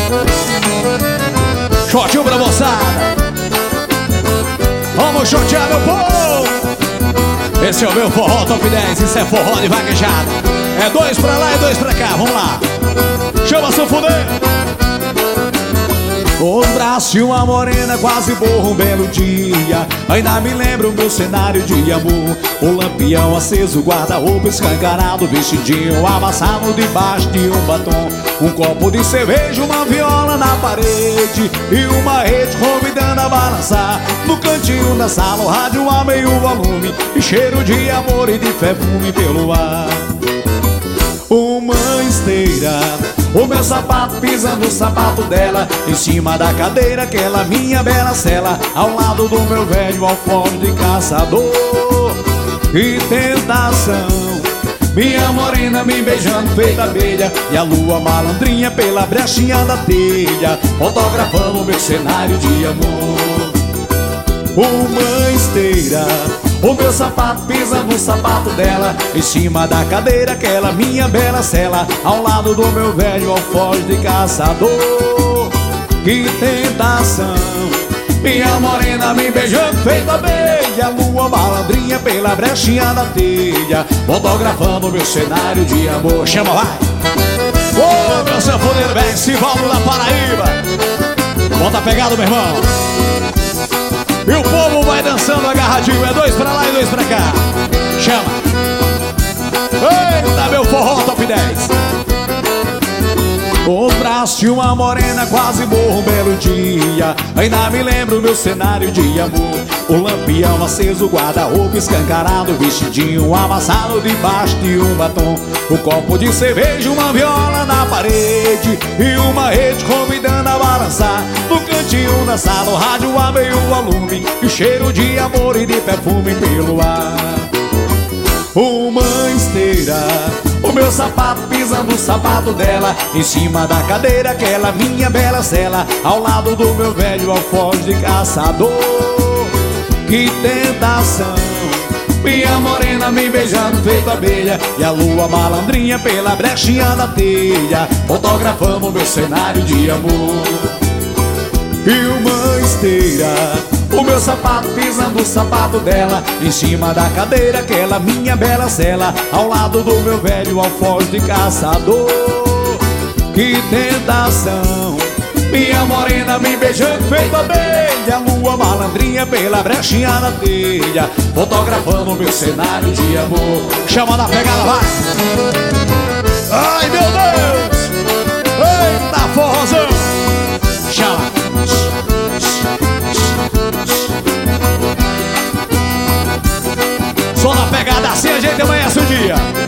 Shortinho pra moçada. Vamos shortear, meu povo. Esse é o meu forró top 10. Isso é forró de vaquejada. É 2 pra lá e 2 pra cá, vamos lá. Chama sanfoneiro. Os braços de uma morena quase borram um belo dia. Ainda me lembro meu cenário de amor. O lampião aceso, guarda-roupa escancarado, vestidinho amassado debaixo de um batom. Um copo de cerveja, uma viola na parede e uma rede convidando a balançar. No cantinho da sala o rádio a meio volume e cheiro de amor e de perfume pelo ar. Uma esteira, o meu sapato pisa no sapato dela, em cima da cadeira aquela minha bela cela, ao lado do meu velho alforje de caçador. E tentação, minha morena me beijando feita abelha, e a lua malandrinha pela brechinha da telha, fotografando o meu cenário de amor. Uma esteira, o meu sapato pisa no sapato dela, em cima da cadeira aquela minha bela cela, ao lado do meu velho alforje de caçador. Que tentação, minha morena me beijando feita abelha, a lua malandrinha pela brechinha da telha, fotografando o meu cenário de amor. Chama, vai! Ô, meu sanfoneiro, vem, Sivaldo da Paraíba. Bota a pegada, meu irmão. E o povo vai dançando agarradinho. É 2 pra lá e 2 pra cá. Chama. Eita, meu forró top 10. Os braços de uma morena quase borram um belo dia. Ainda me lembro meu cenário de amor. O lampião aceso, guarda-roupa escancarado, vestidinho amassado debaixo de um batom. Um copo de cerveja, uma viola na parede e uma rede convidando a balançar. No cantinho da sala o rádio a meio volume e cheiro de amor e de perfume pelo ar. Uma esteira, o meu sapato pisa no sapato dela, em cima da cadeira aquela minha bela cela, ao lado do meu velho alforje de caçador. Que tentação, minha morena me beijando feito abelha, e a lua malandrinha pela brechinha da telha, fotografando o meu cenário de amor. E uma esteira, o meu sapato pisa no sapato dela, em cima da cadeira aquela minha bela cela, ao lado do meu velho alforje de caçador. Que tentação, minha morena me beijando feito abelha, a lua malandrinha pela brechinha da telha, fotografando o meu cenário de amor. Chama na pegada, vai! Ai, meu Deus! Eita, forrozão! Chama! Só na pegada assim a gente amanhece o dia.